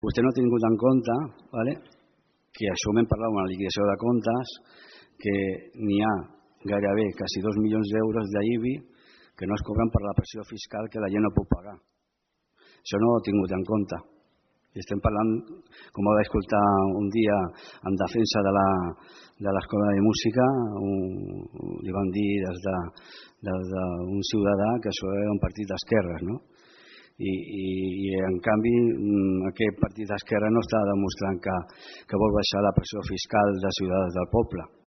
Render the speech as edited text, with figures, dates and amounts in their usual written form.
Vostè no ha tingut en compte que això ho hem parlat amb la liquidació de comptes, que n'hi ha gairebé quasi 2 milions d'euros d'IBI que no es cobren per la pressió fiscal que la gent no pot pagar. Això no ho ha tingut en compte. I estem parlant, com ho vaig escoltar un dia en defensa de l'Escola de Música, li van dir des d'un ciutadà que això era un partit d'esquerres, no? I en canvi aquest partit d'esquerra no està demostrant que vol baixar la pressió fiscal dels ciutadans del poble.